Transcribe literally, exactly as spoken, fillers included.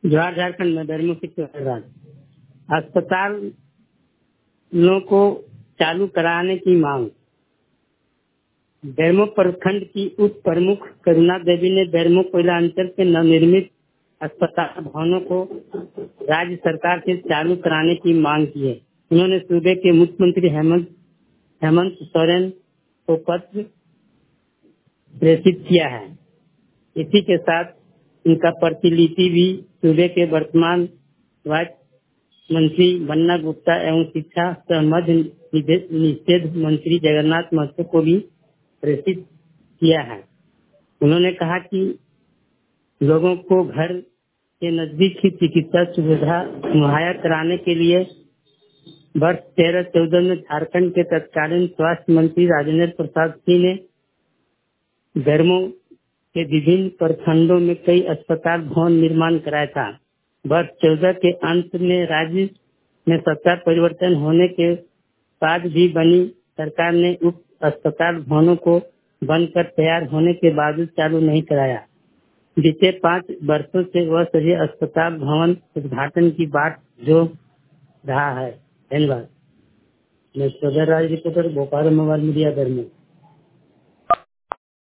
जवाहर झारखंड में बेरमो की राज अस्पतालों को चालू कराने की मांग। बेरमो प्रखंड की उप प्रमुख करुणा देवी ने बेरमो कोयला अंचल के नवनिर्मित अस्पताल भवनों को राज्य सरकार से चालू कराने की मांग की है। उन्होंने सूबे के मुख्यमंत्री हेमंत हेमंत सोरेन को पत्र प्रेषित किया है। इसी के साथ इनका प्रतिलिपि भी सूबे के वर्तमान वाइस मंत्री बन्ना गुप्ता एवं शिक्षा सह मध्य निषेध मंत्री जगन्नाथ महतो को भी प्रेषित किया है। उन्होंने कहा कि लोगों को घर के नजदीक ही चिकित्सा सुविधा मुहैया कराने के लिए वर्ष तेरह चौदह में झारखंड के तत्कालीन स्वास्थ्य मंत्री राजेंद्र प्रसाद सिंह ने बेरमो के विभिन्न प्रखंडों में कई अस्पताल भवन निर्माण कराया था। वर्ष चौदह के अंत में राज्य में सत्ता परिवर्तन होने के बाद भी बनी सरकार ने उप अस्पताल भवनों को बनकर तैयार होने के बावजूद चालू नहीं कराया। बीते पाँच वर्षों से वह सभी अस्पताल भवन उद्घाटन की बात जो रहा है। धन्यवाद। मैं सदर Raj reporter Bhopal mobile media Bermo.